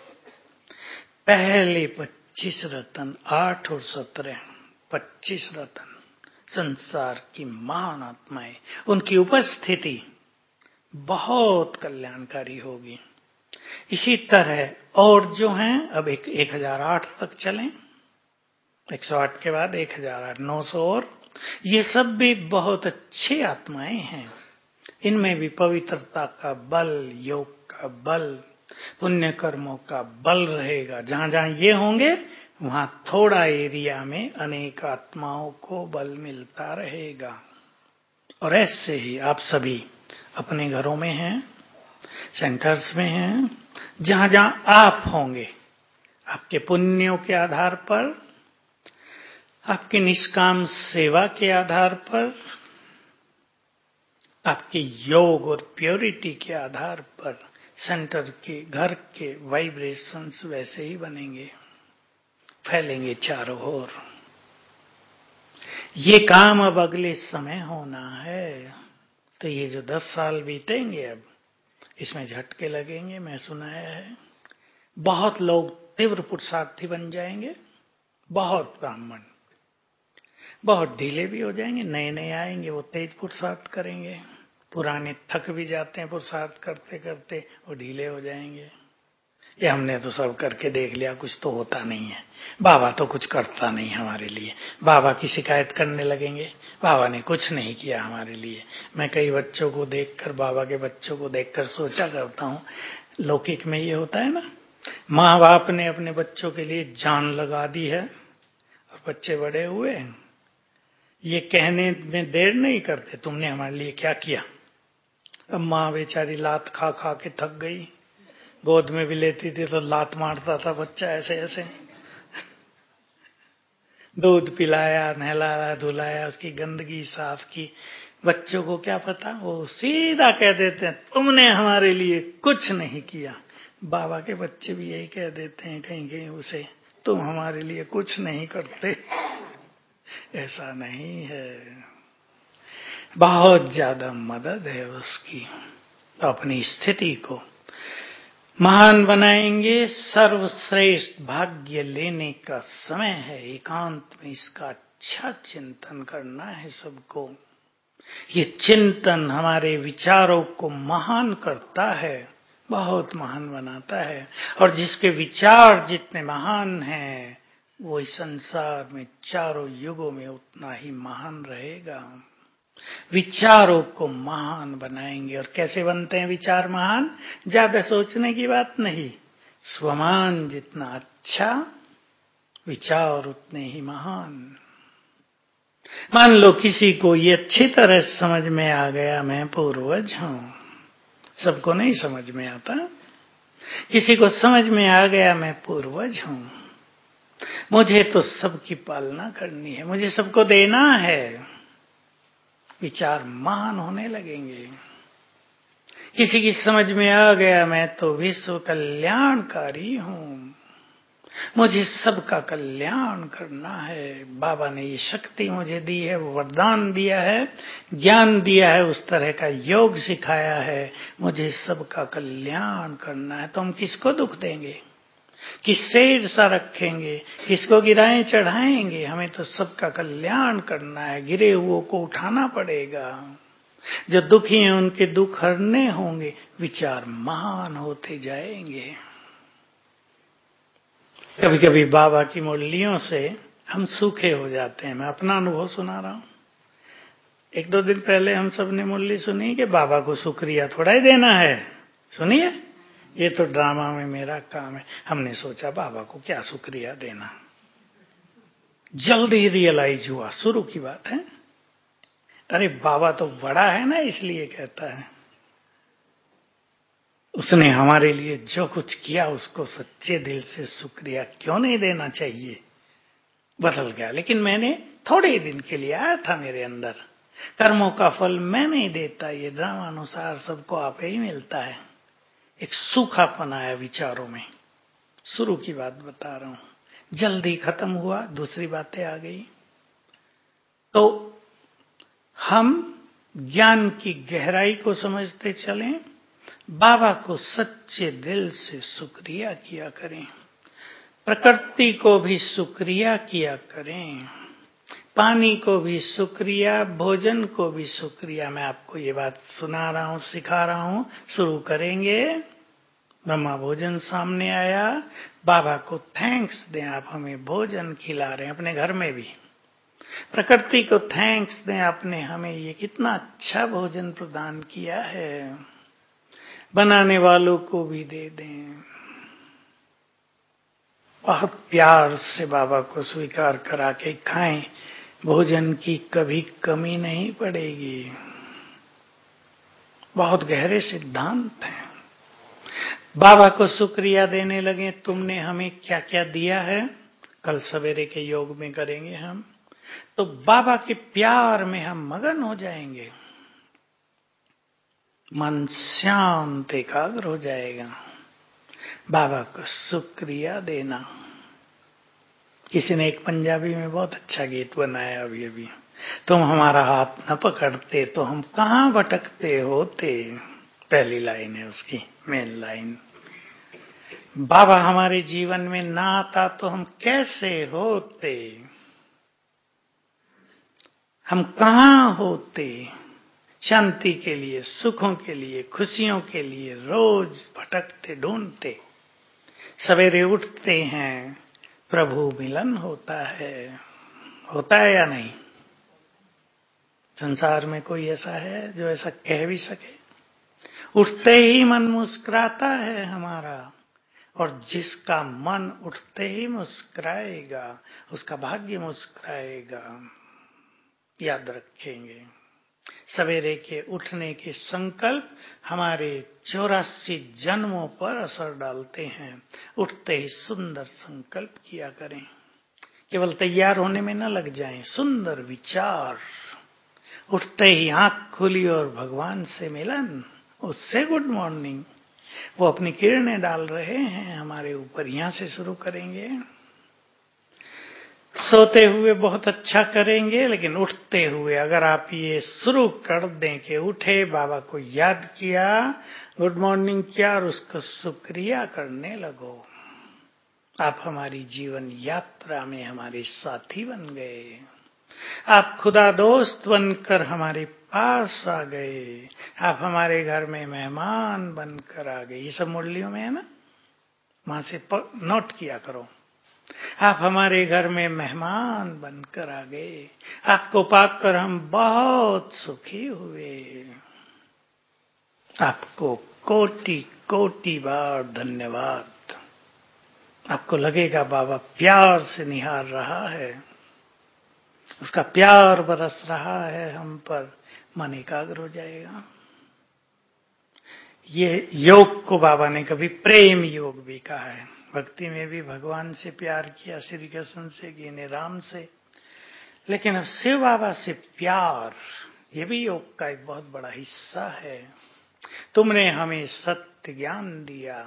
S1: पहले पच्चीस रत्न, आठ और सत्रह, पच्चीस रत्न संसार की महान आत्माएं, उनकी उपस्थिति बहुत कल्याणकारी होगी। इसी तरह और जो हैं, अब एक एक हजार आठ तक चलें, एक सौ आठ के बाद एक हजार आठ, नौ सौ और, ये सब भी बहुत अच्छी आत्माएं हैं। इनमें भी पवित्रता का बल, योग का बल, पुण्य कर्मों का बल रहेगा। जहां जहां ये होंगे वहां थोड़ा एरिया में अनेक आत्माओं को बल मिलता रहेगा। और ऐसे ही आप सभी अपने घरों में हैं, सेंटर्स में हैं, जहां जहां आप होंगे, आपके पुण्यों के आधार पर आपकी निष्काम सेवा के आधार पर, आपके योग और प्योरिटी के आधार पर सेंटर के, घर के वाइब्रेशंस वैसे ही बनेंगे, फैलेंगे चारों ओर। ये काम अब अगले समय होना है। तो ये जो दस साल बीतेंगे अब, इसमें झटके लगेंगे। मैं सुनाया है बहुत लोग तीव्र पुरुषार्थी बन जाएंगे, बहुत ब्राह्मण बहुत ढीले भी हो जाएंगे। नए नए आएंगे, वो तेज पुरुषार्थ करेंगे। पुराने थक भी जाते हैं पुरुषार्थ करते करते, वो ढीले हो जाएंगे। ये हमने तो सब करके देख लिया, कुछ तो होता नहीं है। बाबा तो कुछ करता नहीं हमारे लिए। बाबा की शिकायत करने लगेंगे, बाबा ने कुछ नहीं किया हमारे लिए। मैं कई बच्चों को देखकर, बाबा के बच्चों को देखकर सोचा करता हूँ, लौकिक में ये होता है ना, माँ बाप ने अपने बच्चों के लिए जान लगा दी है और बच्चे बड़े हुए, ये कहने में देर नहीं करते, तुमने हमारे लिए क्या किया। अब माँ बेचारी लात खा खा के थक गई, गोद में भी लेती थी तो लात मारता था बच्चा ऐसे ऐसे। दूध पिलाया, नहलाया, धुलाया, उसकी गंदगी साफ की। बच्चों को क्या पता, वो सीधा कह देते हैं तुमने हमारे लिए कुछ नहीं किया। बाबा के बच्चे भी यही कह देते हैं कहीं कहीं उसे, तुम हमारे लिए कुछ नहीं करते। ऐसा नहीं है, बहुत ज्यादा मदद है उसकी। तो अपनी स्थिति को महान बनाएंगे। सर्वश्रेष्ठ भाग्य लेने का समय है। एकांत में इसका अच्छा चिंतन करना है सबको। ये चिंतन हमारे विचारों को महान करता है, बहुत महान बनाता है। और जिसके विचार जितने महान हैं, वो इस संसार में चारों युगों में उतना ही महान रहेगा। विचारों को महान बनाएंगे। और कैसे बनते हैं विचार महान? ज्यादा सोचने की बात नहीं, स्वमान जितना अच्छा विचार उतने ही महान। मान लो किसी को ये अच्छी तरह समझ में आ गया मैं पूर्वज हूं, सबको नहीं समझ में आता। किसी को समझ में आ गया मैं पूर्वज हूं, मुझे तो सबकी पालना करनी है, मुझे सबको देना है। विचार महान होने लगेंगे। किसी की समझ में आ गया मैं तो विश्व कल्याणकारी हूं, मुझे सबका कल्याण करना है। बाबा ने ये शक्ति मुझे दी है, वो वरदान दिया है, ज्ञान दिया है, उस तरह का योग सिखाया है, मुझे सबका कल्याण करना है। तो हम किसको दुख देंगे, किससे ईर्षा रखेंगे, किसको गिराएं चढ़ाएंगे? हमें तो सबका कल्याण करना है। गिरे हुओं को उठाना पड़ेगा, जो दुखी हैं उनके दुख हरने होंगे। विचार महान होते जाएंगे। कभी कभी बाबा की मुरलियों से हम सूखे हो जाते हैं। मैं अपना अनुभव सुना रहा हूं। एक दो दिन पहले हम सब ने मुरली सुनी कि बाबा को शुक्रिया थोड़ा ही देना है, सुनिए, ये तो ड्रामा में मेरा काम है। हमने सोचा बाबा को क्या शुक्रिया देना। जल्दी रियलाइज हुआ, शुरू की बात है, अरे बाबा तो बड़ा है ना, इसलिए कहता है। उसने हमारे लिए जो कुछ किया उसको सच्चे दिल से शुक्रिया क्यों नहीं देना चाहिए। बदल गया। लेकिन मैंने थोड़े ही दिन के लिए आया था मेरे अंदर, कर्मों का फल मैं नहीं देता, ये ड्रामानुसार सबको आपे ही मिलता है। एक सूखापन आया विचारों में। शुरू की बात बता रहा हूं, जल्दी खत्म हुआ, दूसरी बातें आ गई। तो हम ज्ञान की गहराई को समझते चलें, बाबा को सच्चे दिल से शुक्रिया किया करें, प्रकृति को भी शुक्रिया किया करें, पानी को भी शुक्रिया, भोजन को भी शुक्रिया। मैं आपको ये बात सुना रहा हूं, सिखा रहा हूं, शुरू करेंगे। ब्रह्मा भोजन सामने आया, बाबा को थैंक्स दें, आप हमें भोजन खिला रहे हैं, अपने घर में भी। प्रकृति को थैंक्स दें, आपने हमें ये कितना अच्छा भोजन प्रदान किया है। बनाने वालों को भी दे दें। बहुत प्यार से बाबा को स्वीकार करा के खाएं, भोजन की कभी कमी नहीं पड़ेगी। बहुत गहरे सिद्धांत हैं। बाबा को शुक्रिया देने लगे, तुमने हमें क्या क्या दिया है, कल सवेरे के योग में करेंगे हम। तो बाबा के प्यार में हम मगन हो जाएंगे, मन शांत एकाग्र हो जाएगा। बाबा को शुक्रिया देना। किसी ने एक पंजाबी में बहुत अच्छा गीत बनाया अभी अभी, तुम हमारा हाथ न पकड़ते तो हम कहाँ भटकते होते। पहली लाइन है उसकी, मेन लाइन। बाबा हमारे जीवन में ना आता तो हम कैसे होते, हम कहाँ होते। शांति के लिए, सुखों के लिए, खुशियों के लिए रोज भटकते ढूंढते। सवेरे उठते हैं, प्रभु मिलन होता है। होता है या नहीं? संसार में कोई ऐसा है जो ऐसा कह भी सके? उठते ही मन मुस्कुराता है हमारा, और जिसका मन उठते ही मुस्कुराएगा उसका भाग्य मुस्कुराएगा। याद रखेंगे, सवेरे के उठने के संकल्प हमारे चौरासी जन्मों पर असर डालते हैं। उठते ही सुंदर संकल्प किया करें, केवल तैयार होने में न लग जाएं। सुंदर विचार, उठते ही आंख खुली और भगवान से मिलन, उससे गुड मॉर्निंग। वो अपनी किरणें डाल रहे हैं हमारे ऊपर, यहां से शुरू करेंगे। सोते हुए बहुत अच्छा करेंगे, लेकिन उठते हुए अगर आप ये शुरू कर दें कि उठे, बाबा को याद किया, गुड मॉर्निंग किया और उसका शुक्रिया करने लगो, आप हमारी जीवन यात्रा में हमारे साथी बन गए। आप खुदा दोस्त बनकर हमारे पास आ गए। आप हमारे घर में मेहमान बनकर आ गए। ये सब मुरलियों में है ना, वहां से नोट किया करो। आप हमारे घर में मेहमान बनकर आ गए। आपको पाकर हम बहुत सुखी हुए। आपको कोटि कोटि बार धन्यवाद। आपको लगेगा बाबा प्यार से निहार रहा है, उसका प्यार बरस रहा है हम पर, मन एकाग्र हो जाएगा। ये योग को बाबा ने कभी प्रेम योग भी कहा है। भक्ति में भी भगवान से प्यार किया, श्री कृष्ण से, गिने राम से, लेकिन अब शिव बाबा से प्यार, ये भी योग का एक बहुत बड़ा हिस्सा है। तुमने हमें सत्य ज्ञान दिया।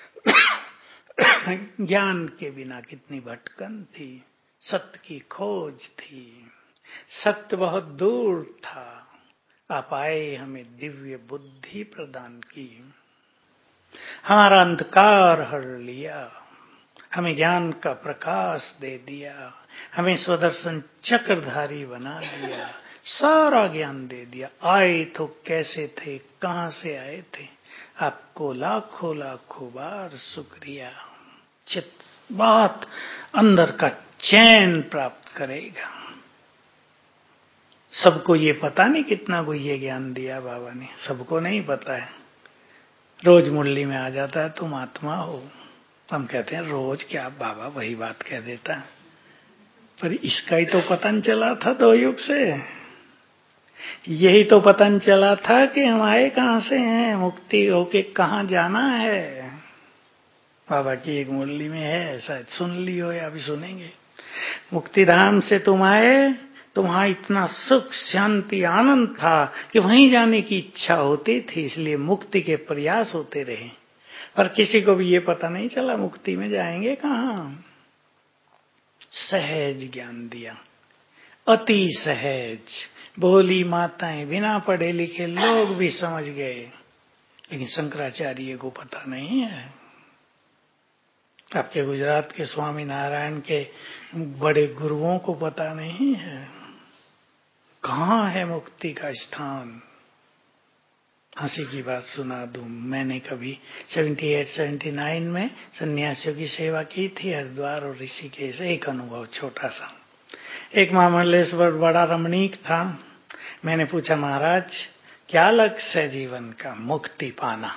S1: ज्ञान के बिना कितनी भटकन थी, सत्य की खोज थी, सत्य बहुत दूर था। आप आए, हमें दिव्य बुद्धि प्रदान की, हमारा अंधकार हर लिया, हमें ज्ञान का प्रकाश दे दिया, हमें स्वदर्शन चक्रधारी बना दिया, सारा ज्ञान दे दिया। आए तो कैसे थे, कहां से आए थे, आपको लाखों लाखों बार शुक्रिया। चित्त बात अंदर का चैन प्राप्त करेगा। सबको ये पता नहीं कितना को ये ज्ञान दिया बाबा ने, सबको नहीं पता है। रोज मुरली में आ जाता है तुम आत्मा हो, हम कहते हैं रोज क्या बाबा वही बात कह देता है, पर इसका ही तो पतन चला था दो युग से। यही तो पतन चला था कि हम आए कहां से हैं, मुक्ति होके कहां जाना है। बाबा की एक मुरली में है, शायद सुन ली हो या अभी सुनेंगे। मुक्ति धाम से तुम आए तो वहां इतना सुख शांति आनंद था कि वहीं जाने की इच्छा होती थी, इसलिए मुक्ति के प्रयास होते रहे, पर किसी को भी ये पता नहीं चला मुक्ति में जाएंगे कहां। सहज ज्ञान दिया, अति सहज। भोली माताएं, बिना पढ़े लिखे लोग भी समझ गए, लेकिन शंकराचार्य को पता नहीं है। आपके गुजरात के स्वामी नारायण के बड़े गुरुओं को पता नहीं है कहां है मुक्ति का स्थान। हंसी की बात सुना दूं, मैंने कभी अठहत्तर उन्यासी में सन्यासियों की सेवा की थी हरिद्वार और ऋषिकेश। एक अनुभव छोटा सा, एक महामंडलेश्वर बड़ा रमणीक था। मैंने पूछा महाराज क्या लक्ष्य है जीवन का? मुक्ति पाना।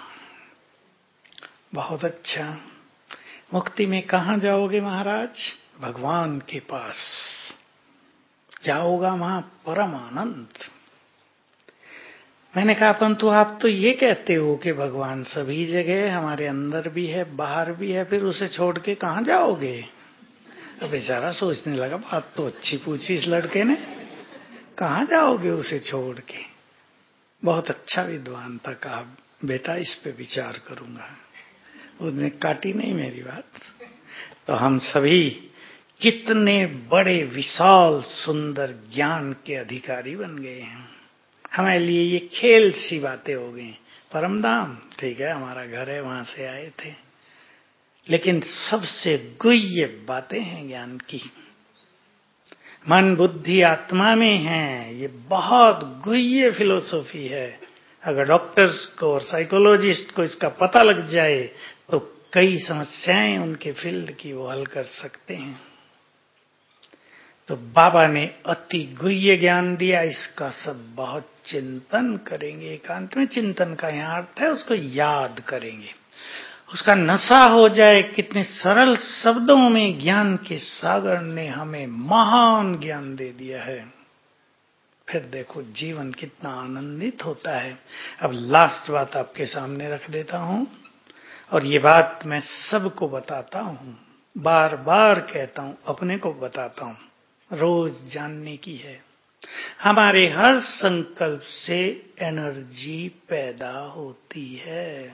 S1: बहुत अच्छा, मुक्ति में कहां जाओगे महाराज? भगवान के पास। क्या होगा वहां? परम आनंद। मैंने कहा परंतु आप तो ये कहते हो कि भगवान सभी जगह, हमारे अंदर भी है बाहर भी है, फिर उसे छोड़ के कहां जाओगे? अब बेचारा सोचने लगा, बात तो अच्छी पूछी इस लड़के ने, कहाँ जाओगे उसे छोड़ के। बहुत अच्छा विद्वान था, कहा बेटा इस पे विचार करूंगा। उसने काटी नहीं मेरी बात। तो हम सभी कितने बड़े विशाल सुंदर ज्ञान के अधिकारी बन गए हैं। हमारे लिए ये खेल सी बातें हो गई। परमधाम ठीक है, हमारा घर है, वहां से आए थे, लेकिन सबसे गुह्य बातें हैं ज्ञान की। मन बुद्धि आत्मा में है, ये बहुत गुह्य फिलोसॉफी है। अगर डॉक्टर्स को और साइकोलॉजिस्ट को इसका पता लग जाए तो कई समस्याएं उनके फील्ड की वो हल कर सकते हैं। तो बाबा ने अति गुह्य ज्ञान दिया, इसका सब बहुत चिंतन करेंगे। एकांत में चिंतन का यहाँ अर्थ है उसको याद करेंगे, उसका नशा हो जाए। कितने सरल शब्दों में ज्ञान के सागर ने हमें महान ज्ञान दे दिया है। फिर देखो जीवन कितना आनंदित होता है। अब लास्ट बात आपके सामने रख देता हूं, और ये बात मैं सबको बताता हूं, बार बार कहता हूं, अपने को बताता हूं, रोज जानने की है। हमारे हर संकल्प से एनर्जी पैदा होती है।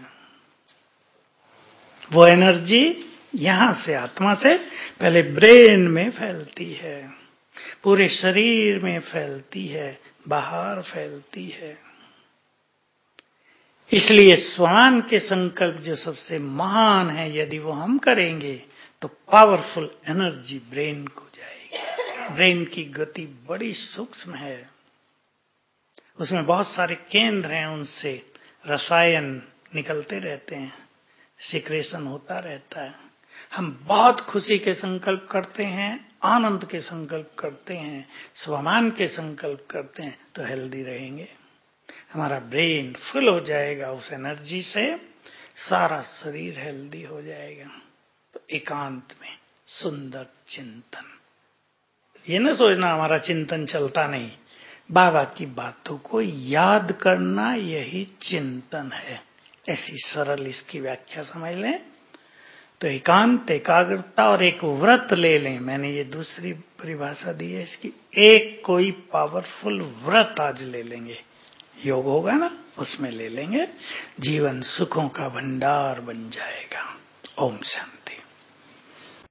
S1: वो एनर्जी यहां से, आत्मा से पहले ब्रेन में फैलती है, पूरे शरीर में फैलती है, बाहर फैलती है। इसलिए स्वान के संकल्प जो सबसे महान है, यदि वो हम करेंगे तो पावरफुल एनर्जी ब्रेन को जाएगी। ब्रेन की गति बड़ी सूक्ष्म है, उसमें बहुत सारे केंद्र हैं, उनसे रसायन निकलते रहते हैं, सिक्रेशन होता रहता है। हम बहुत खुशी के संकल्प करते हैं, आनंद के संकल्प करते हैं, स्वामान के संकल्प करते हैं, तो हेल्दी रहेंगे। हमारा ब्रेन फुल हो जाएगा उस एनर्जी से, सारा शरीर हेल्दी हो जाएगा। तो एकांत में सुंदर चिंतन, ये न सोचना हमारा चिंतन चलता नहीं, बाबा की बातों को याद करना यही चिंतन है। ऐसी सरल इसकी व्याख्या समझ लें तो एकांत, एकाग्रता और एक व्रत ले लें। मैंने ये दूसरी परिभाषा दी है इसकी, एक कोई पावरफुल व्रत आज ले लेंगे, योग होगा ना, उसमें ले लेंगे, जीवन सुखों का भंडार बन जाएगा। ओम शांति।